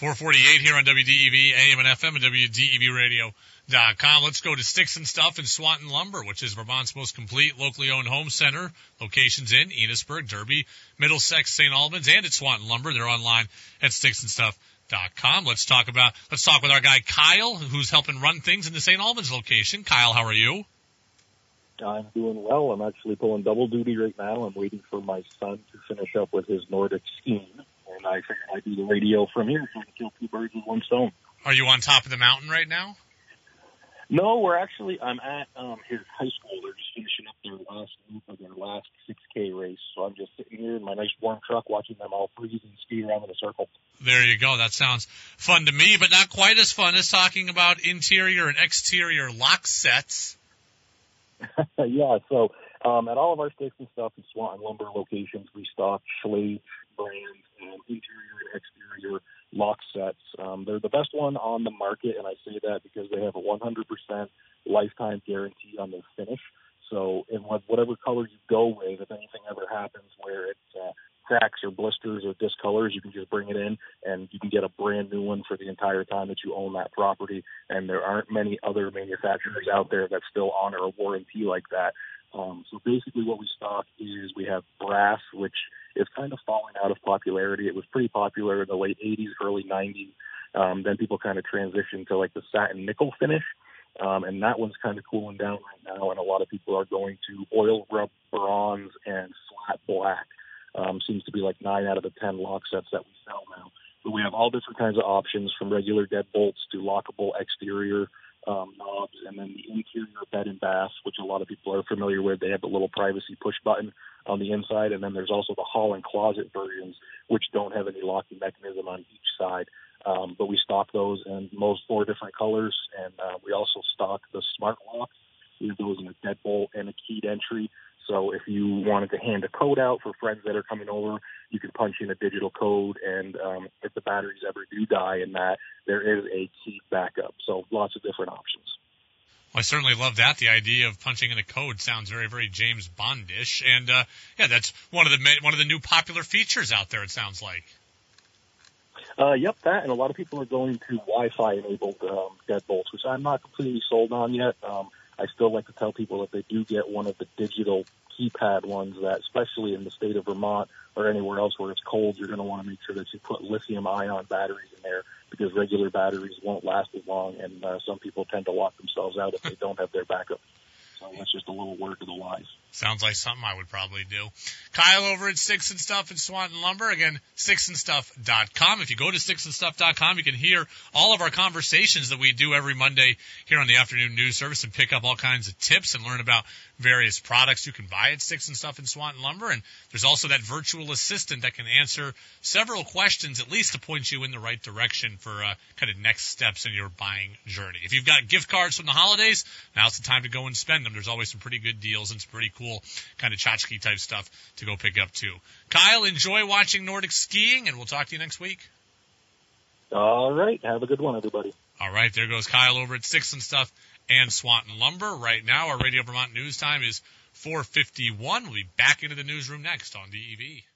448 here on WDEV, AM and FM, and WDEVradio.com. Let's go to Sticks and Stuff in Swanton Lumber, which is Vermont's most complete locally owned home center. Locations in Enosburg, Derby, Middlesex, St. Albans, and at Swanton Lumber. They're online at sticksandstuff.com. Let's talk with our guy Kyle, who's helping run things in the St. Albans location. Kyle, how are you? I'm doing well. I'm actually pulling double duty right now. I'm waiting for my son to finish up with his Nordic skiing, and I figured I'd do the radio from here so I can kill two birds with one stone. Are you on top of the mountain right now? No, I'm at his high school. They're just finishing up their last loop of their last 6K race, so I'm just sitting here in my nice warm truck watching them all freeze and ski around in a circle. There you go. That sounds fun to me, but not quite as fun as talking about interior and exterior lock sets. Yeah, so at all of our Sticks and Stuff in Swanton Lumber locations, we stock Schley brand interior and exterior lock sets. They're the best one on the market, and I say that because they have a 100% lifetime guarantee on their finish. So in whatever color you go with, if anything ever happens where it cracks or blisters or discolors, you can just bring it in and you can get a brand new one for the entire time that you own that property. And there aren't many other manufacturers out there that still honor a warranty like that. So basically what we stock is we have brass, which is kind of falling out of popularity. It was pretty popular in the late 80s, early 90s. Then people kind of transitioned to like the satin nickel finish. And that one's kind of cooling down right now. And a lot of people are going to oil rub bronze and flat black. Seems to be like 9 out of the 10 lock sets that we sell now. But we have all different kinds of options, from regular deadbolts to lockable exterior knobs, and then the interior bed and bath, which a lot of people are familiar with. They have the little privacy push button on the inside, and then there's also the hall and closet versions, which don't have any locking mechanism on each side. But we stock those in most 4 different colors, and we also stock the smart locks. We have those in a deadbolt and a keyed entry. So if you wanted to hand a code out for friends that are coming over, you can punch in a digital code, and if the batteries ever do die in that, there is a key backup. So lots of different options. Well, I certainly love that. The idea of punching in a code sounds very, very James Bondish, and yeah, that's one of the new popular features out there. It sounds like. Yep, that, and a lot of people are going to Wi-Fi enabled deadbolts, which I'm not completely sold on yet. I still like to tell people if they do get one of the digital keypad ones, that especially in the state of Vermont or anywhere else where it's cold, you're going to want to make sure that you put lithium-ion batteries in there, because regular batteries won't last as long, and some people tend to lock themselves out if they don't have their backup. So that's just a little word to the wise. Sounds like something I would probably do. Kyle over at Sticks and Stuff in Swanton Lumber. Again, sticksandstuff.com. If you go to sticksandstuff.com, you can hear all of our conversations that we do every Monday here on the afternoon news service and pick up all kinds of tips and learn about various products you can buy at Sticks and Stuff in Swanton Lumber. And there's also that virtual assistant that can answer several questions, at least to point you in the right direction for kind of next steps in your buying journey. If you've got gift cards from the holidays, now's the time to go and spend them. There's always some pretty good deals and some pretty cool kind of tchotchke type stuff to go pick up too. Kyle, enjoy watching Nordic skiing, and we'll talk to you next week. All right. Have a good one, everybody. All right. There goes Kyle over at Sticks and Stuff and Swanton Lumber. Right now, our Radio Vermont news time is 4:51. We'll be back into the newsroom next on DEV.